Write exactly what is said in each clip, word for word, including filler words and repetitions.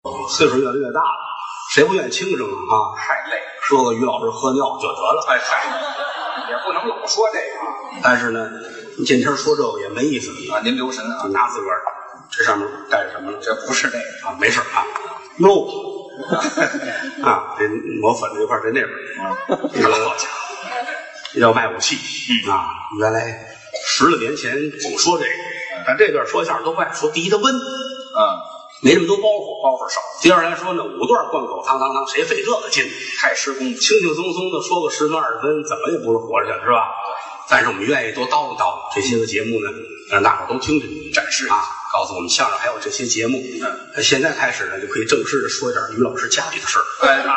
岁数越来越大了，谁不愿意轻声啊？ 太累， 说个于老师喝尿就得了。 哎嗨，也不能老说这个。 但是呢，你见天说这个也没意思啊。您留神啊， 你拿自个儿，这上面带着什么了？ 这不是那个啊，没事啊。哟，啊，这抹粉这块在那边，这个好家伙，这叫卖武器啊。原来十来年前总说这个，但这段说相声都不爱说。第一，他温， 嗯， 没那么多包袱， 包袱少。 第二来说呢，五段贯口，汤汤汤，谁费这个劲？ 太施功， 轻轻松松的说个十分二十分，怎么也不是活着去了，是吧？但是我们愿意多叨叨叨这些个节目呢，让大伙儿都听听，展示啊，告诉我们相声还有这些节目。嗯，现在开始呢，就可以正式的说一点于老师家里的事儿。 哎啊！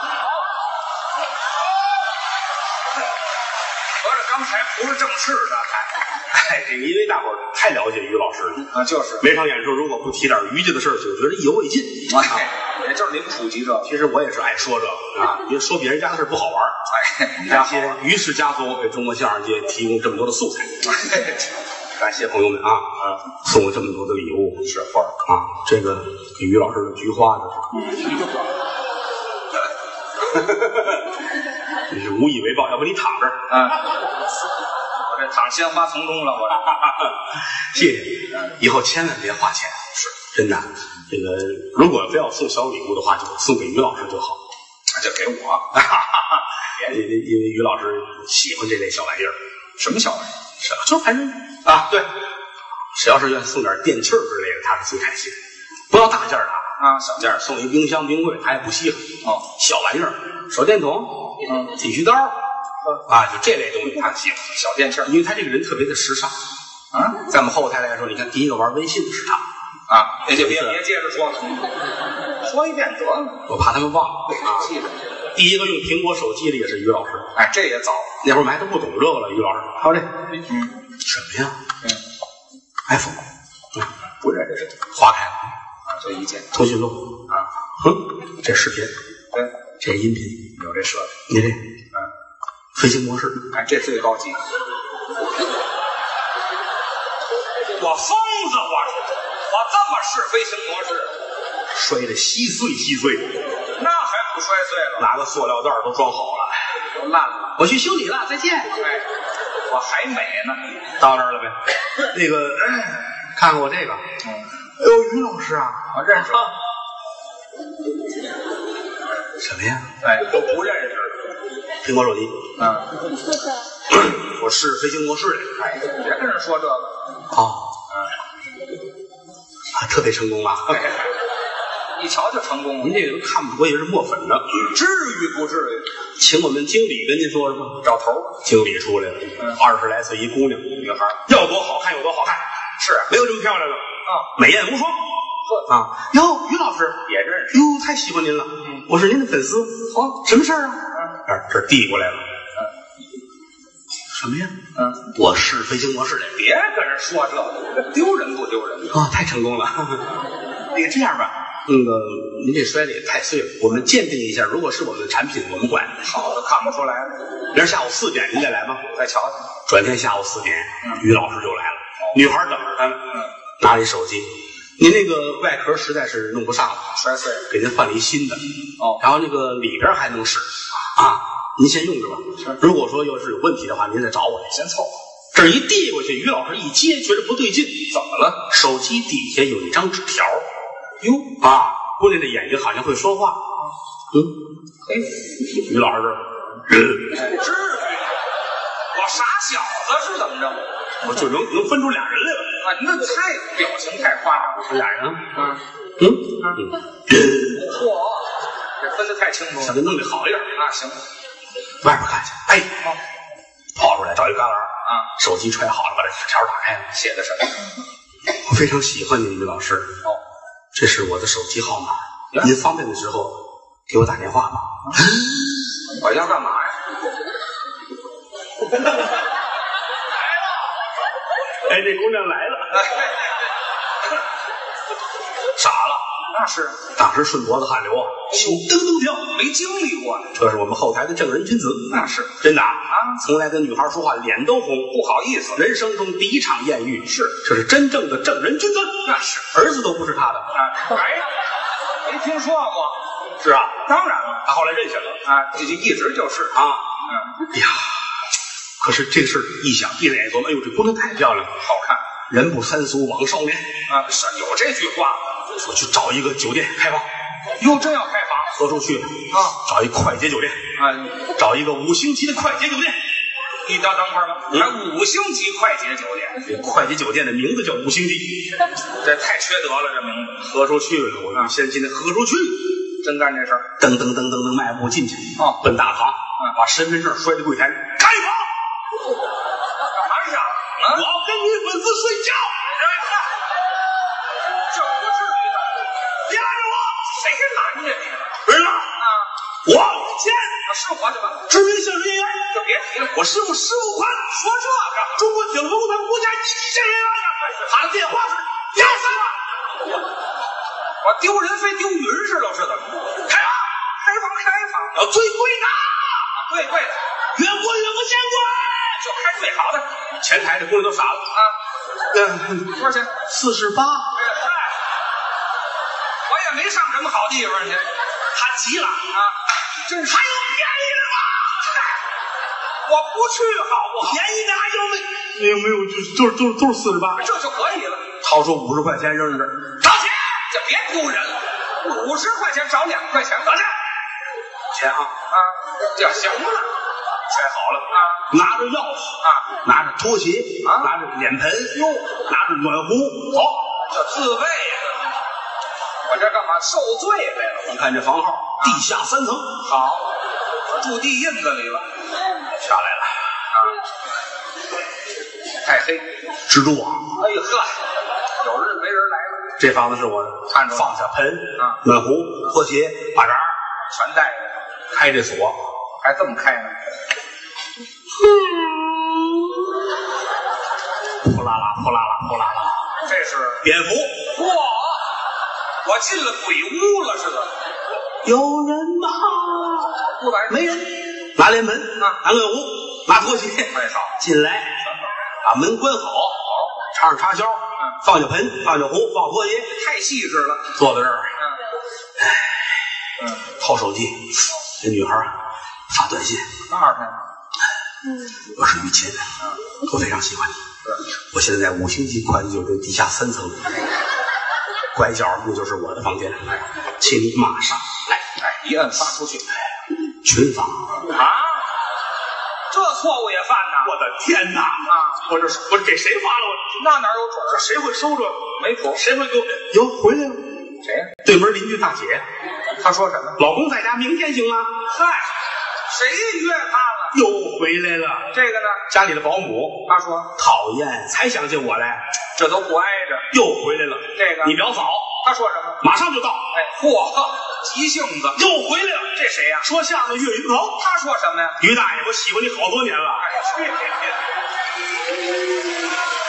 合着刚才不是正式的， 哎，这个因为大伙儿太了解于老师了啊，就是每场演出如果不提点于家的事儿，就觉得意犹未尽。 哎，也就是您普及这个。 其实我也是爱说这个啊，因为说别人家的事不好玩。 哎， 感谢于氏家族给中国相声界提供这么多的素材。感谢朋友们啊，啊，送我这么多的礼物， 是花啊，这个给于老师的菊花，这是，你是无以为报，要不你躺这儿啊，我这躺鲜花丛中了，我谢谢你，以后千万别花钱，是真的。这个如果非要送小礼物的话，就送给于老师就好， 就给我， 因为因为于老师喜欢这类小玩意儿。 什么小玩意儿？ 是就反正啊，对，谁要是愿意送点电器儿之类的，他是最感谢的。不要大件的啊，小件送一冰箱、冰柜，他也不稀罕。 哦， 小玩意儿，手电筒，嗯，剃须刀，啊，就这类东西他喜欢。 小电器儿， 因为他这个人特别的时尚。啊，在我们后台来说，你看第一个玩微信的是他。 啊，别别别接着说了，说一遍得了， 我怕他们忘了啊。第一个用苹果手机的也是于老师， 哎，这也早， 那会儿我们还都不懂这个了。于老师，还有这，嗯，什么呀？嗯 ，iPhone， 嗯， 不认识， 划开了啊，就一键， 通讯录啊， 哼，这视频， 对， 这音频有这设备， 你这，嗯，飞行模式， 哎，这最高级。我疯子，我我这么试飞行模式， 摔得稀碎稀碎， 那还不摔碎了？ 拿个塑料袋都装好了， 都烂了。 我去修理了，再见。 哎，我还美呢。 到这儿了呗？那个，看看我这个，嗯，哎呦，于老师啊， 我认识。 什么呀？ 哎，都不认识。 苹果手机。 嗯。 我试飞行模式的。 哎，别跟人说这个。 哦。啊，特别成功了， 哎，一瞧就成功了。 您这个都看不出也是墨粉的， 至于不至于？ 请我们经理跟您说什么？ 找头。 经理出来了，二十来岁一姑娘， 女孩， 要多好看有多好看， 是啊， 没有这么漂亮的啊， 美艳无双。呵啊，哟，于老师也认识， 哟，太喜欢您了，我是您的粉丝。 好， 什么事儿啊？这这递过来了。什么呀？嗯，我是飞行模式的。 别跟人说这个，丢人不丢人啊？太成功了。那个这样吧，那个您这摔的也太碎了，我们鉴定一下，如果是我们的产品，我们管。 好的，看不出来。 明儿下午四点您再来吗？ 再瞧瞧。 转天下午四点，于老师就来了，女孩等着他们，拿了一手机。您那个外壳实在是弄不上了， 摔碎了， 给您换了一新的。 哦， 然后那个里边还能使啊。您先用着吧，如果说要是有问题的话，您再找我， 先凑合。 这一递过去，于老师一接，觉得不对劲， 怎么了？ 手机底下有一张纸条，哟啊，姑娘的眼睛好像会说话，嗯， 嘿， 于老师这， 至于？我傻小子是怎么着？ 我就能能分出俩人来了啊！那太表情太夸张了， 俩人啊， 嗯嗯嗯， 嚯，这分得太清楚了， 想给弄得好一点啊，行。 外边看去，哎，跑出来找一旮旯啊， 手机揣好了，把这纸条打开了， 写的什么？ 我非常喜欢您，于老师。 哦， 这是我的手机号码，您方便的时候给我打电话吧。 我要干嘛呀？来了！ 哎，这姑娘来了，傻了。 那是， 当时顺脖子汗流啊，心噔噔跳， 没经历过。 这是我们后台的正人君子， 那是真的啊！从来跟女孩说话脸都红， 不好意思。 人生中第一场艳遇，是这是真正的正人君子， 那是儿子都不是他的。 啊，哎，没没听说过。 是啊， 当然了， 他后来认下了啊，这就一直就是啊。 嗯， 哎呀，可是这个事儿一想，一眼一琢磨，哎呦，这姑娘太漂亮了， 好看。 人不三俗枉少年啊，是有这句话。 说去找一个酒店开房， 哟，真要开房， 何处去啊？找一快捷酒店啊， 找一个五星级的快捷酒店。 你等等会儿吧，还、嗯、五星级快捷酒店？ 这快捷酒店的名字叫五星级， 这太缺德了，这名字。 何处去了？我就先进那何处去？ 真干这事儿？ 噔噔噔噔噔，迈步进去， 哦， 奔大堂， 嗯， 把身份证摔在柜台，开房。 干嘛嚷呢？ 我要跟女粉丝睡觉。 这不至于的， 别拦着我！ 谁拦着你了？ 不是啊，我有钱， 是我怎么知名相声演员？ 就别提了， 我师傅十五款， 说这个， 中国铁路文工团国家一级相声演员。他的电话是幺三八。 我丢人非丢云似的，是怎么？ 开房， 开房，开房， 要最贵的， 最贵的， 越贵越不嫌贵， 就开最好的。 前台的姑娘都傻了啊！ 嗯， 多少钱？ 四十八。 嗨，我也没上什么好地方去。 他急了啊！真是还有便宜的吗？ 嗨，我不去好不好？ 便宜的还有没？没有没有，就就是就是都是四十八， 这就可以了。 掏出五十块钱扔这儿，找钱， 就别丢人了。五十块钱找两块钱， 找钱，钱啊啊，这行了， 钱好了啊， 拿着钥匙啊， 拿着拖鞋啊， 拿着脸盆， 哟， 拿着暖壶，走， 这自卫的。我这干嘛受罪来了？ 你看这房号，地下三层， 好，我住地印子里了， 下来了啊，太黑， 蜘蛛网。 哎呦呵，有日没人来了。 这房子是我看着放下盆啊， 暖壶、拖鞋、把扎全带着， 开这锁， 还这么开呢？ 呼啦啦，呼啦啦，呼啦啦， 这是蝙蝠。 嚯！我进了鬼屋了似的。 有人吗？ 不来， 没人。拿脸盆， 啊， 拿暖壶，拿拖鞋， 太好。 进来，把门关好，插上插销， 嗯， 放下盆，放下壶，放拖鞋， 太细致了。 坐在这儿， 嗯，嗯， 掏手机，这女孩发短信， 多少钱？ 我是于谦，我非常喜欢你。我现在在五星级快捷酒店地下三层，拐角那就是我的房间，请你马上来。 哎，一摁发出去， 群发啊，这错误也犯呐！ 我的天哪！ 啊， 我这我给谁发了？我那哪有准儿？ 谁会收着？ 没谱。 谁会给我？哟，回来了。 谁呀？ 对门邻居大姐。 她说什么？ 老公在家，明天行吗？ 嗨，谁约她了？ 又回来了。 这个呢？ 家里的保姆。 她说讨厌，才想起我来。 这都不挨着。 又回来了。 这个你表嫂。 她说什么？ 马上就到。 哎，嚯，急性子。 又回来了。 这谁呀？ 说相声的岳云鹏。 他说什么呀？ 于大爷，我喜欢你好多年了。 哎，去去去！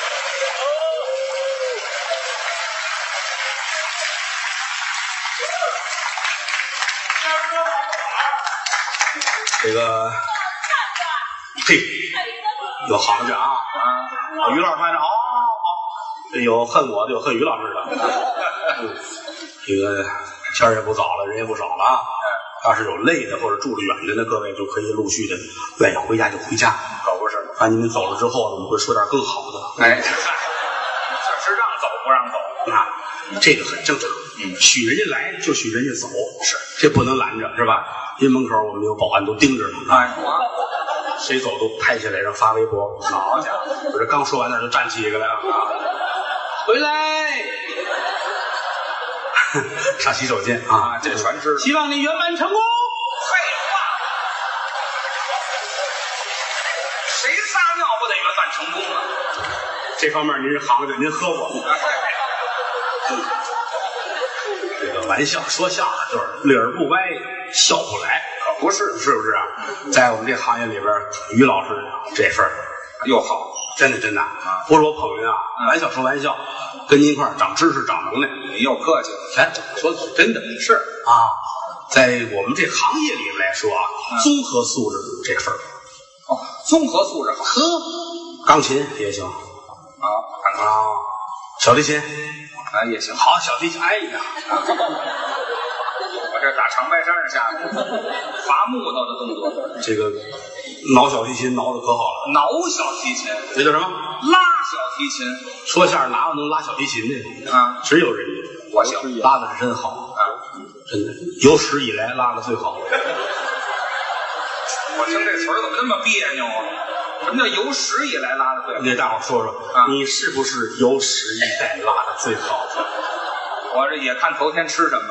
这个，嘿，有行家啊啊！于老师看着，哦哦，有恨我的，有恨于老师的。嗯，这个天也不早了，人也不少了啊。要是有累的或者住得远的呢，各位就可以陆续的愿意回家就回家， 可不是。 反正你们走了之后呢，我们会说点更好的。 哎，这是让走不让走啊？这个很正常。 嗯， 许人家来就许人家走，是这不能拦着，是吧？因为门口我们有保安都盯着呢。 哎， 谁走都拍下来让发微博。 好家伙！ 我这刚说完那就站起一个来了啊！回来，上洗手间啊！ 这全知道。 希望你圆满成功。 废话，谁撒尿不得圆满成功啊？ 这方面您是行家，您喝过。这个玩笑说笑了，就是理儿不歪，笑不来，可不是，是不是啊？在我们这行业里边，于老师这份儿又好， 真的真的啊，不是我捧人啊，玩笑说玩笑，跟您一块儿长知识、长能耐。 你又客气了， 哎，说的是真的，是啊，在我们这行业里来说啊，综合素质这份儿哦，综合素质好， 呵，钢琴也行啊，看看啊，小提琴。 啊，也行， 好，小提琴，哎呀， 我这打长白山上下来，伐木头的动作。 这个挠小提琴挠的可好了， 挠小提琴， 那叫什么？ 拉小提琴。 说相声哪有能拉小提琴的啊？ 只有人家， 我行， 拉的是真好啊， 真的有史以来拉的最好。 我听这词儿怎么那么别扭啊？什么叫有史以来拉的最好？ 你给大伙说说，啊、你是不是有史以来拉的最好的？ 我这也看头天吃什么。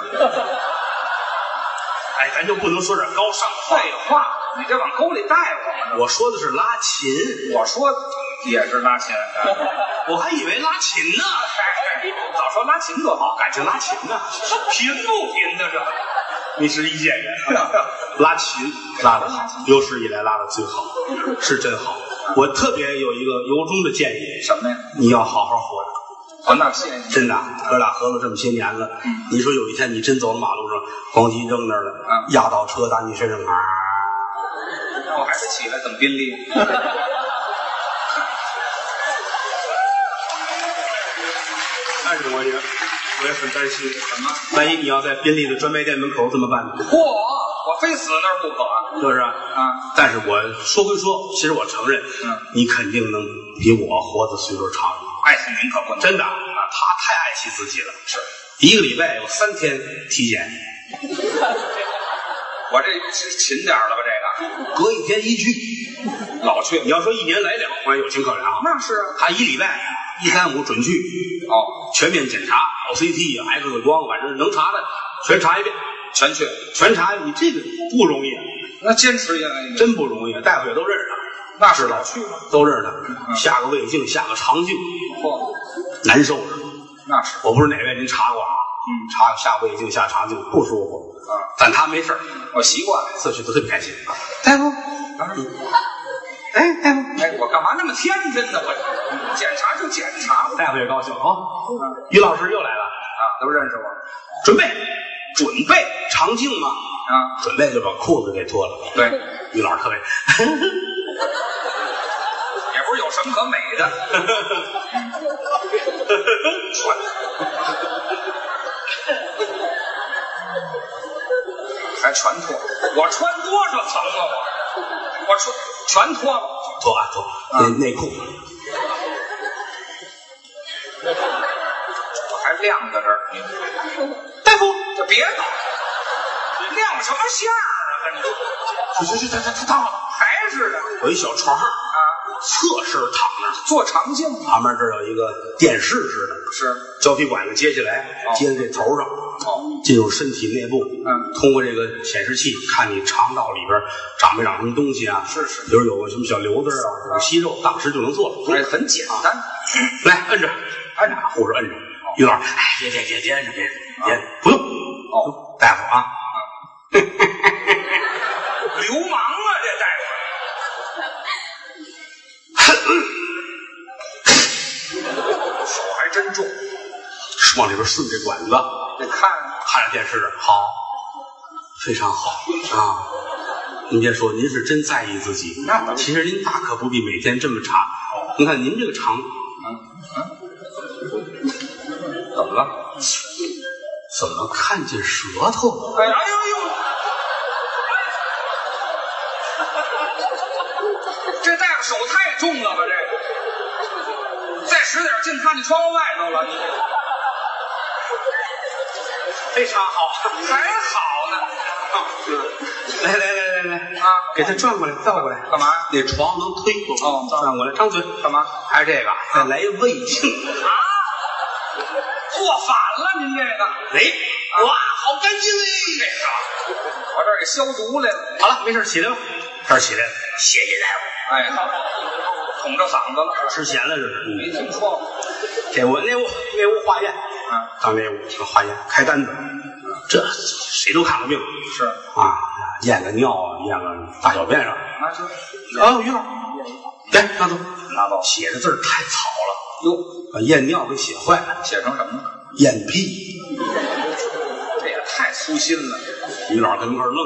哎，咱就不能说点高尚的话。 废话，你这往沟里带我们。 我说的是拉琴， 我说也是拉琴， 我还以为拉琴呢。 早说拉琴多好， 感情拉琴呢， 贫不贫的这？ 你是一见人，拉琴拉的好，有史以来拉的最好，是真好。我特别有一个由衷的建议， 什么呀？ 你要好好活着。 哦，那谢谢你。 真的，哥俩合作这么些年了，嗯、你说有一天你真走到马路上，咣叽扔那儿了，嗯、压倒车打你身上啊！ 那我还得起来等宾利。 但是我也我也很担心， 什么？ 万一你要在宾利的专卖店门口怎么办呢？ 嚯！我非死那儿不可啊！ 是不是啊？ 啊！ 但是我说归说，其实我承认，嗯，你肯定能比我活的岁数长。 爱惜您可不能， 真的啊，他太爱惜自己了。 是， 一个礼拜有三天体检。 我这勤点了吧？这个隔一天一去， 老去。 你要说一年来两回，有情可原啊。 那是他一礼拜一三五准去， 哦， 全面检查 ，L C T 啊 ，X 光，反正能查的全查一遍， 全去， 全查。你这个不容易啊， 那坚持下来真不容易。大夫也都认识他。 那是老去吗？ 都认识他，下个胃镜，下个肠镜， 嚯， 难受着。 那是， 我不是哪位您查过啊？嗯，查下胃镜，下肠镜不舒服啊，但他没事儿， 我习惯了， 这去都特别开心。大夫，哎，大夫， 哎，我干嘛那么天真呢？我检查就检查， 大夫也高兴啊。于老师又来了啊，都认识我， 准备， 准备肠镜嘛， 啊， 准备就把裤子给脱了。 对， 于老师特别。 也不是有什么可美的，穿，还全脱，我穿多少层啊我，我穿全脱了， 脱啊脱，内内裤， 我还晾在这儿， 大夫， 这别闹，晾什么线儿啊？跟你， 这这这这这烫了， 还是的， 有一小床啊。侧身躺那儿做肠镜， 旁边这儿有一个电视似的， 是胶皮管子接下来，哦、接在这头上， 哦， 进入身体内部， 嗯， 通过这个显示器看你肠道里边长没长什么东西啊？ 是是， 比如有个什么小瘤子啊，有个息肉，当时就能做了， 哎，很简单。啊、 来，摁着，摁着，护士摁着。于老师，哎，别别别别摁着，别别、啊，不用。 哦， 大夫啊， 流氓啊，这大夫。手还真重， 往里边顺这管子， 得看看着电视，好，非常好啊！您别说，您是真在意自己。 那其实您大可不必每天这么查。您看您这个肠， 嗯嗯，怎么了？ 怎么看见舌头了？ 哎呀哎呦呦！这大夫手太重了吧？这个，再使点劲，看见窗户外头了。你非常好， 还好呢。 嗯，来来来来来啊， 给他转过来，倒过来， 干嘛？ 那床能推哦， 转过来，张嘴干嘛？ 还是这个，再来一胃镜啊？做反了，您这个。 哎，哇，好干净哎！ 这个，我这儿给消毒来了。 好了，没事，起来吧。这儿起来了，谢谢大夫。 哎，好，捅着嗓子了， 吃咸了这是。 没听说过。 这屋那屋那屋化验， 啊， 到那屋化验开单子，这谁都看过病是啊，验个尿啊，验个大小便上啊是。 啊，于老，来拿走拿走， 写的字儿太草了， 哟， 把验尿给写坏了， 写成什么了？ 验屁， 这也太粗心了。 于老跟那块愣，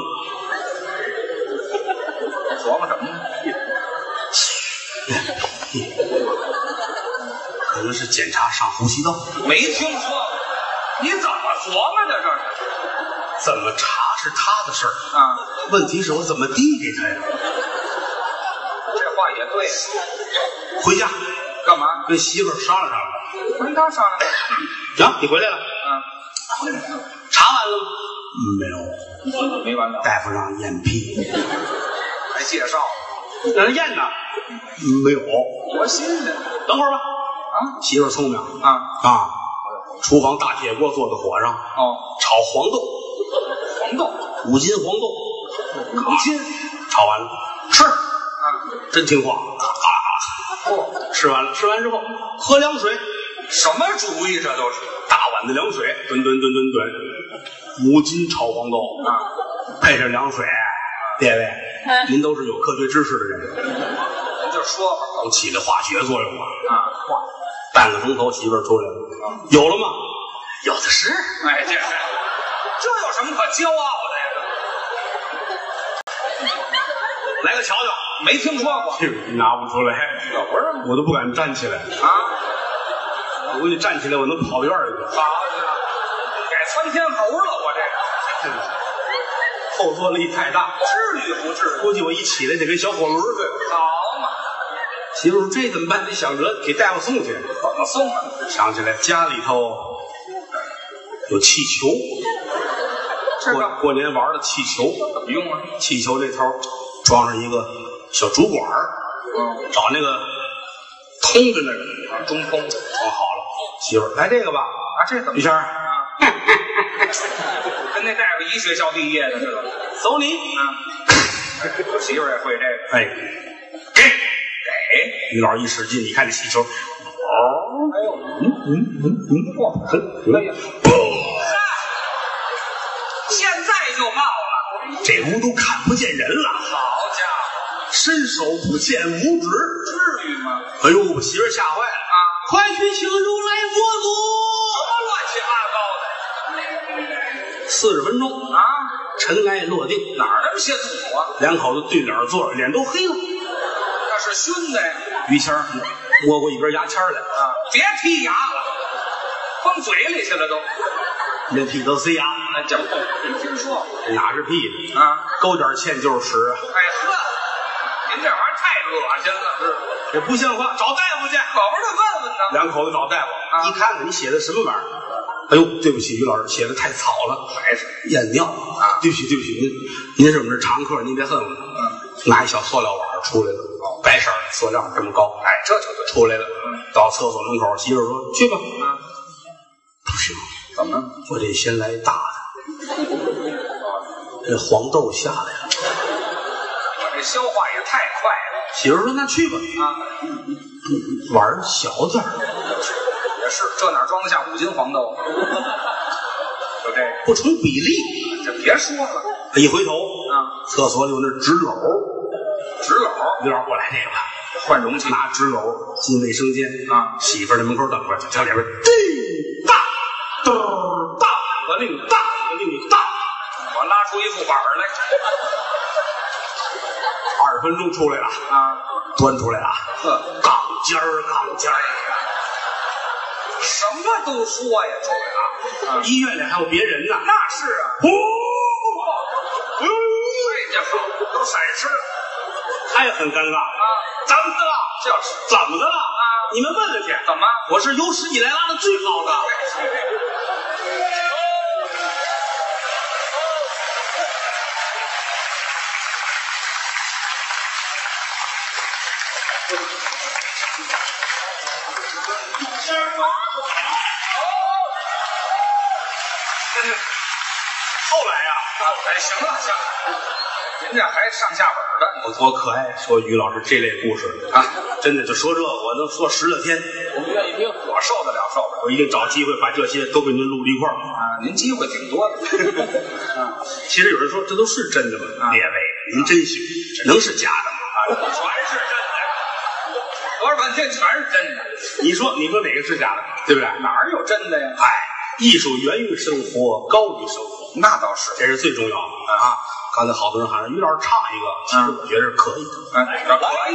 琢磨什么呢？ 验屁。可能是检查上呼吸道， 没听说，你怎么琢磨的这是？ 怎么查是他的事儿啊， 问题是我怎么递给他呀？ 这话也对。 回家干嘛？ 跟媳妇儿商量商量。 跟他商量。 行，你回来了。 嗯。 查完了吗？没有。 没完了。 大夫让验屁。 还介绍。 让人验呢？没有。 多新鲜。 等会儿吧。 啊， 媳妇儿聪明啊啊！厨房大铁锅坐在火上， 哦， 炒黄豆， 黄豆， 五斤黄豆， 五斤， 炒完了吃， 啊， 真听话，嘎嘎嘎， 哦， 吃完了，吃完之后喝凉水， 什么主意？这都是大碗的凉水，吨吨吨吨吨，五斤炒黄豆啊， 配上凉水，列位，您都是有科学知识的人， 您就说吧， 都起了化学作用了啊，化。 半个钟头，媳妇儿出来了， 嗯、 有了吗？有的是。 哎，这是，这有什么可骄傲的呀？ 来个瞧瞧， 没听说过， 拿不出来， 不是我都不敢站起来啊！ 我估计站起来，我能跑院里去。 好，改窜天猴了，我这个后坐力太大， 至于不至于？ 估计我一起来得跟小火轮似的。 好嘛。 媳妇说这怎么办？得想着给大夫送去。 怎么送啊？ 想起来家里头有气球，过过年玩的气球怎么用啊？ 气球这头装上一个小竹管嗯， 找那个通的那个啊，中通装好了。媳妇来这个吧。 啊，这怎么？ 于谦儿啊，跟那大夫一学校毕业的似的。 走你啊！我媳妇也会这个。 哎，给。 给于老师一使劲，你看这气球，哦， 哎呦， 嗯嗯嗯嗯，嚯， 哎呀，现在就冒了， 这屋都看不见人了。 好家伙， 伸手不见五指， 至于吗？ 哎呦，把媳妇吓坏了啊！ 快去请如来佛祖！ 什么乱七八糟的？ 四十分钟啊， 尘埃落定， 哪儿那么些土啊？ 两口子对脸坐着，脸都黑了。 那是熏的呀。 于谦摸过一根牙签来啊，别剔牙了，放嘴里去了都。 那屁都塞牙， 那叫没听说哪是屁呢？ 啊， 勾点芡就是屎啊！ 哎呵，您这玩意儿太恶心了，是吧？ 这不像话，找大夫去。 可不是问问呢。 两口子找大夫， 啊、 一看看你写的什么玩意儿？哎呦，对不起，于老师写的太草了， 还是验尿啊！对不起，对不起，您您是我们这常客，您别恨我。嗯，拿一小塑料碗出来了，哦，白色的塑料这么高， 哎，这就对， 出来了。 嗯， 到厕所门口，媳妇说：“去吧。” 啊， 不行， 怎么？ 我得先来大的。这黄豆下来了， 我这消化也太快了。 媳妇说：“那去吧。” 啊， 碗小点儿。 也是，这哪装得下五斤黄豆？就这个不成比例， 这别说了。 一回头啊， 厕所里有那纸篓， 纸篓， 于老师过来这个吧， 换容器， 拿纸篓进卫生间啊， 媳妇在门口等着，这里边叮当嘚大个令大个令大， 我拉出一副板来， 二十分钟出来了啊， 端出来了， 呵， 杠尖儿杠尖儿。 什么都说呀，这个啊！医院里还有别人呢。 那是啊。 哦， 哎呀，好，都闪失了， 他也很尴尬啊！ 怎么的了？ 就是怎么的了？ 啊！ 你们问问去。 怎么？ 我是有史以来拉的最好的。后来呀、 啊，哎，行了行了，人家还上下本的， 我多可爱说于老师这类故事啊，真的就说这我能说十来天。 我们愿意听，我受得了受不了。 我一定找机会把这些都给您录一块儿啊，您机会挺多的。 啊，其实有人说这都是真的吗？列位，您真信，能是假的吗？ 啊，全是真的，说了半天全是真的。 你说你说哪个是假的？对不对？ 哪儿有真的呀？ 哎，艺术源于生活，高于生活， 那倒是， 这是最重要的啊！刚才好多人喊于老师唱一个，其实我觉得是可以的。 嗯，这可以。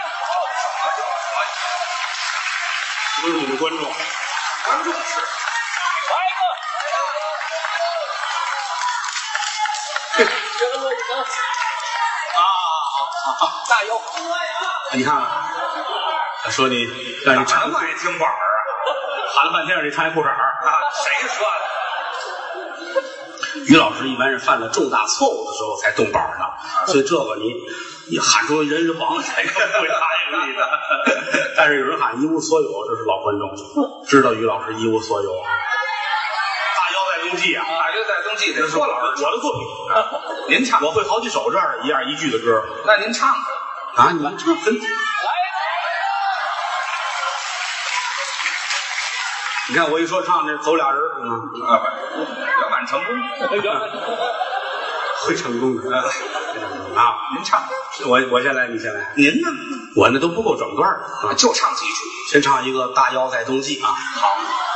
不是你们观众， 观众是。来一个。 啊，那有你看看，说你让你唱爱听板儿啊， 喊了半天让你唱一裤衩儿啊，谁说的？ 于老师一般是犯了重大错误的时候才动板的，所以这个你你喊出人人王才不会答应你的。但是有人喊一无所有，这是老观众知道于老师一无所有。大腰在冬季啊， 大腰在冬季，这是郭老师我的作品。 您唱， 我会好几首这样一样一句的歌。 那您唱啊，你们唱很。你看我一说唱，这走俩人，嗯啊，圆满成功， 会成功的啊！ 您唱， 我我先来，你先来。 您呢？ 我那都不够整段的啊， 就唱几句。 先唱一个《大腰在冬季》啊。 好，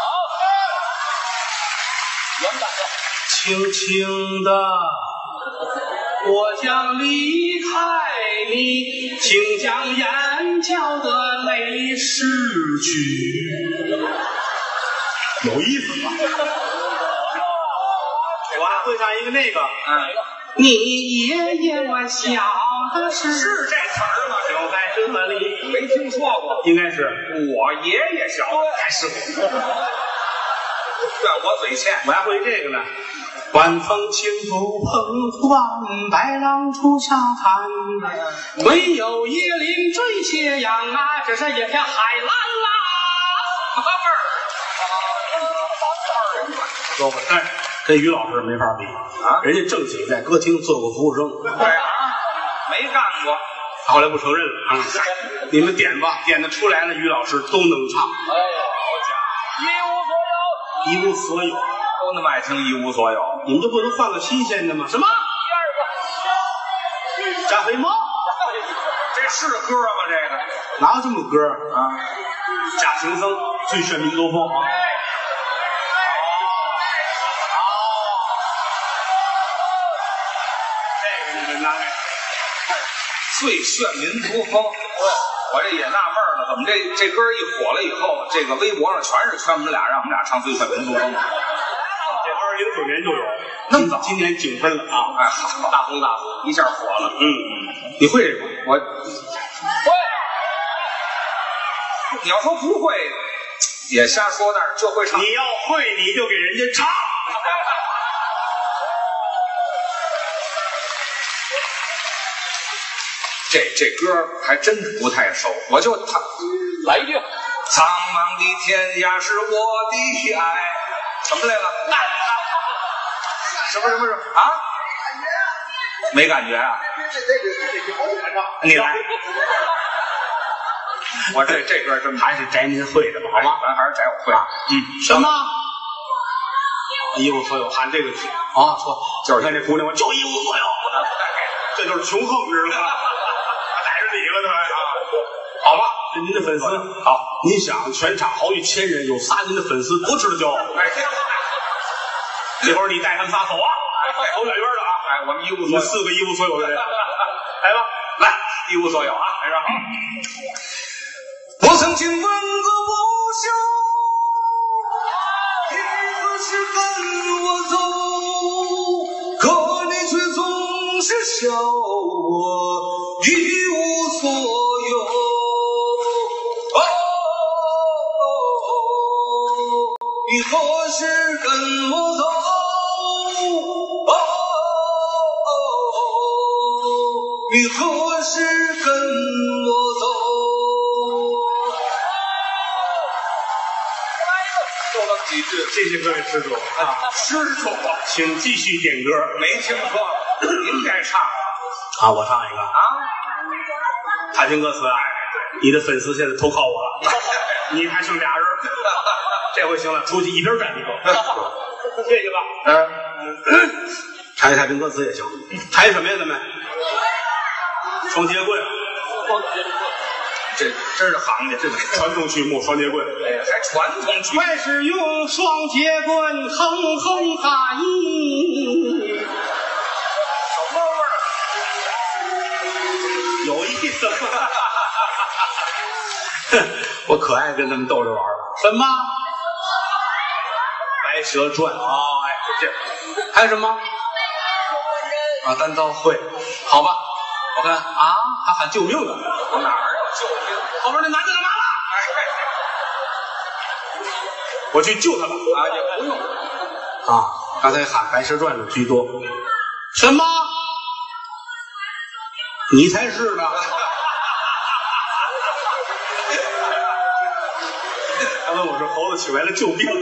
原版的。 轻轻的，我将离开你，请将眼角的泪拭去。有意思吧？我还会唱一个那个， 嗯， 你爷爷我小的时候， 是这词儿吗？ 就在这里， 没听说过， 应该是我爷爷小， 还是我， 怨我嘴欠。 我还会这个呢。晚风轻拂澎湖湾，白浪逐沙滩，唯有椰林缀斜阳啊，这是一片海蓝啦。 八辈儿。 说过，但是跟于老师没法比啊！ 人家正经在歌厅做过服务生， 对啊，没干过， 后来不承认了啊！你们点吧，点的出来了，于老师都能唱。 哎，好家伙， 一无所有， 都那么爱听一无所有， 你们就不能换个新鲜的吗？什么？第二个加菲猫， 这是歌吗？这个哪有这么歌啊？ 贾行僧最炫民族风啊！ 最炫民族风，我这也纳闷了，怎么这这歌一火了以后，这个微博上全是圈我们俩，让我们俩唱最炫民族风。这二零零九年就有， 那么早， 今年井喷了啊！ 哎，好， 大红大紫， 一下火了。 嗯嗯，你会这个？ 我会。你要说不会，也瞎说，但是就会唱。 你要会，你就给人家唱。 这这歌还真不太熟，我就他来一句：苍茫的天涯是我的爱，什么来了？什么什么什么啊？没感觉啊？你来，我这这歌真还是摘您会的吧，好吗？ 咱还是摘我会。 嗯，什么？一无所有，喊这个啊，说就是看这姑娘，我就一无所有，这就是穷横，知道吗？逮着你了，他啊！好吧，这您的粉丝好，您想全场好几千人，有仨您的粉丝，多值得骄傲！哎，这会儿你带他们仨走啊，走远远的啊！ 哎，我们一无所有， 四个一无所有的人，来吧，来一无所有啊！来这儿， 我曾经问个不休，你何时跟我走？可你却总是笑我一无所有。哦，你何时跟我走？哦，你何时跟我走？ 几句这些歌也施主啊， 施主， 请继续点歌。 没听说，您该唱啊，我唱一个啊。 他听歌词啊，你的粉丝现在投靠我了，你还剩俩人，这回行了，出去一边站一个，谢谢吧。嗯，唱一太平歌词也行，唱一什么呀？咱们双截棍， 双截棍。这真是行家，这个传统曲目双截棍， 哎，还传统曲目， 快是用双截棍哼哼哈咦， 什么味儿？ 有意思。我可爱跟他们逗着玩了。什么？白蛇传哦，哎，这还有什么？ 啊，单刀会。 好吧， 我看啊，还喊救命呢！ 哪儿有救命？ 后边那男的干嘛了？我去救他了啊，也不用啊！刚才喊《白蛇传》的居多。什么？你才是呢！他问我说：“猴子请来了救兵。”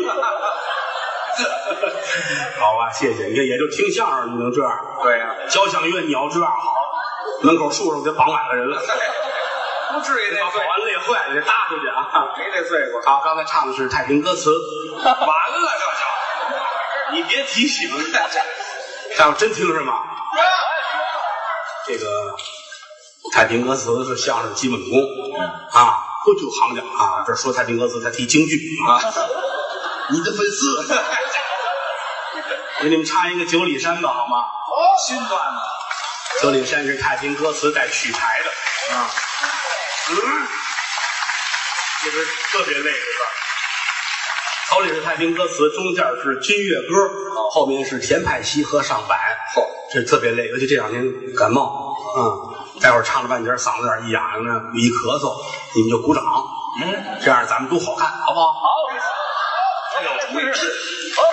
好吧，谢谢。你看，也就听相声你能这样。 对呀、啊， 交响乐你要这样好，门口树上得绑满了人了。 不至于那把保安累坏了，得搭出去啊！ 没这罪过。 好，刚才唱的是太平歌词， 完了这就， 你别提醒。这要真听是吗？这个太平歌词是相声基本功啊，不就行家啊。这说太平歌词，他提京剧啊。你的粉丝，我给你们唱一个九里山吧，好吗？ 哦，新段子。 九里山是太平歌词带取材的啊。嗯，这是特别累的事儿。头里是太平歌词，中间是军乐歌，后面是田派西和上板。 嚯， 这特别累，尤其这两天感冒，嗯，待会儿唱了半截，嗓子有点一痒痒的，一咳嗽，你们就鼓掌，嗯，这样咱们都好看，好不好？好， 这有主意。好，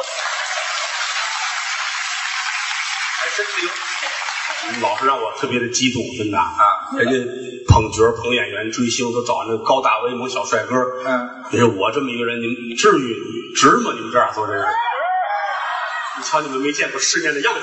还真灵。 老是让我特别的激动，真的啊！人家捧角、捧演员、追星都找那高大威猛小帅哥。嗯，你说我这么一个人，你们至于值吗？你们这样做真是，你瞧你们没见过世面的样子。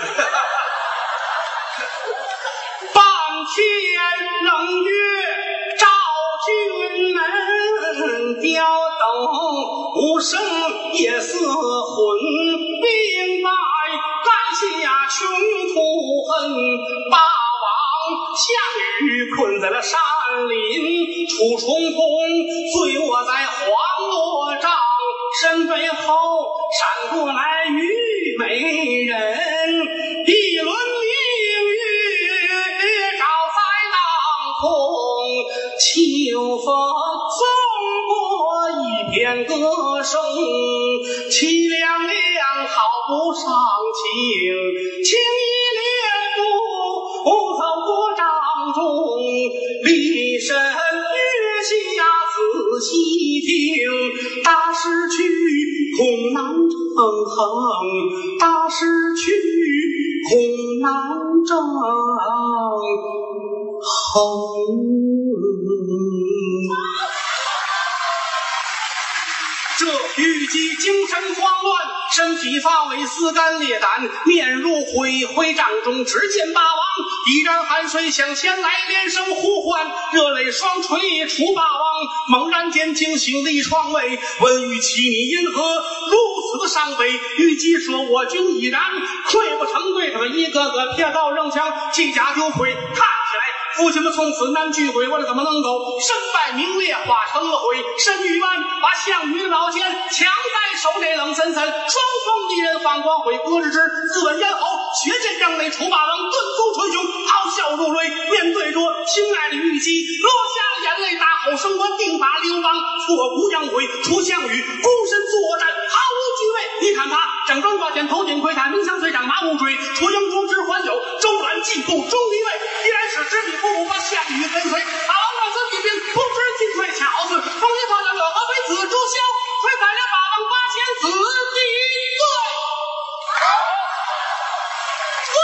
半天冷月照君门，吊灯无声夜色昏，明白盖下穷途恨，霸王项羽困在了山林，楚重逢醉卧在黄罗帐，身背后闪过来虞美人，一轮明月照在当空，秋风送过一片歌声，凄凉凉好不上情，情意连不走过帐中，离身月下仔细听，大势去空难成衡，大势去空难成衡。这虞姬精神慌乱，身体发萎，丝肝裂胆，面如灰灰帐中，只见霸王依然汗水向前来，连声呼唤，热泪双垂。楚霸王猛然间惊醒离床位，问虞妻你因何如此的伤悲？虞姬说我军已然溃不成队，他们一个个撇刀扔枪，弃甲丢盔，看起来父亲们从此难聚会，我这怎么能够身败名裂，化成了灰？申玉湾把项羽的宝剑抢在手内，冷森森，双方敌人放光辉，隔日之自刎咽喉，血溅帐内。楚霸王顿足捶胸，咆哮如雷，面对着亲爱的虞姬，落下了眼泪，大吼声我定把刘邦挫骨扬灰。楚项羽孤身作战，毫无惧畏，你看他整装挂剑，头顶盔铠，鸣枪随长马无追，楚营中之还有周览进步终一位，依然是知彼不武，把项羽跟随。霸王让子弟兵不知进退，巧子风一放了乐和妃子朱萧，推翻了霸王八千子弟罪，我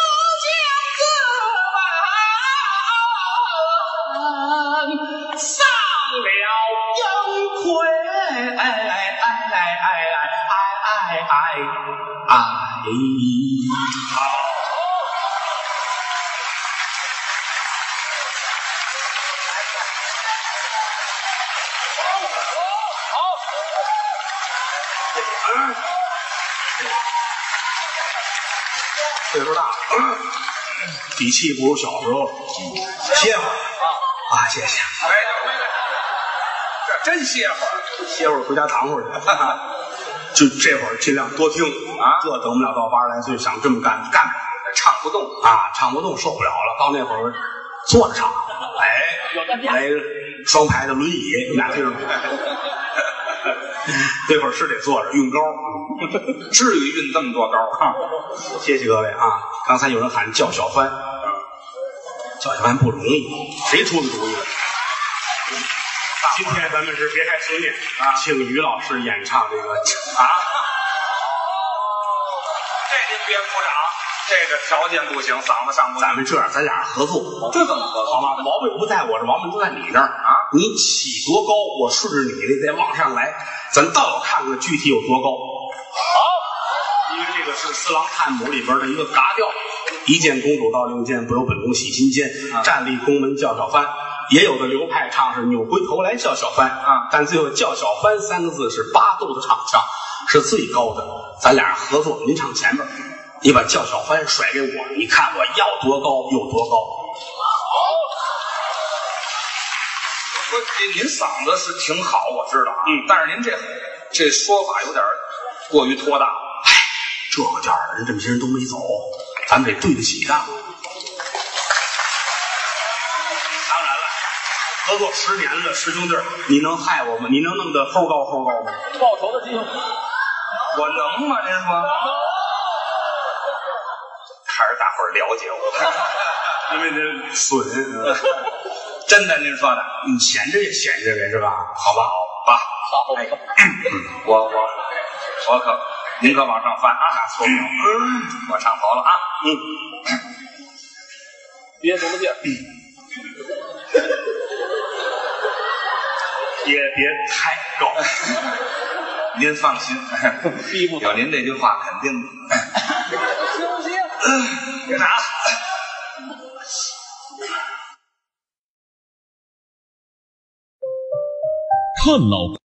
将自刎丧了英魁。哎哎哎哎哎哎哎哎哎！岁数大了，底气不如小时候了，歇会儿啊！啊，谢谢。 哎，这真歇会儿， 歇会儿回家躺会儿去。就这会儿尽量多听啊，这等不了到八十来岁想这么干干不了， 唱不动啊，唱不动受不了了。到那会儿坐着唱，哎，来双排的轮椅，你俩听着没？ 这会儿是得坐着运高， 至于运这么多高啊？ 谢谢各位啊！刚才有人喊叫小帆，叫小帆不容易，谁出的主意？今天咱们是别开生面啊，请于老师演唱这个啊， 这您别鼓掌，这个条件不行，嗓子上不去。 咱们这样，咱俩人合作， 这怎么合作？ 好吗？毛病不在我这，毛病都在你那儿啊！你起多高，我顺着你的再往上来，咱倒要看看具体有多高。好，因为这个是四郎探母里边的一个嘎调，一见公主到令箭，不由本宫喜心间，啊、站立宫门叫小帆。也有的流派唱是扭回头来叫小帆啊，但最后叫小帆三个字是八度的唱腔，是最高的。咱俩人合作，您唱前面，你把叫小帆甩给我，你看我要多高有多高。 不，您嗓子是挺好，我知道啊，嗯，但是您这这说法有点过于拖大。 哎，这个点儿人这么些人都没走，咱们得对得起干部。合作十年了，师兄弟，你能害我吗？你能弄得齁高齁高吗？ 报仇的机会， 我能吗？您说？还是大伙儿了解我， 因为这损， 真的，您说的， 你闲着也闲着呗，是吧？好吧， 好吧， 好， 哎，我我我可您可往上翻啊，错没有？嗯，我上头了啊， 嗯， 别什么劲儿。 也别太高， 您放心， 逼不有您这句话肯定的。 行不行？ 别拿。 看老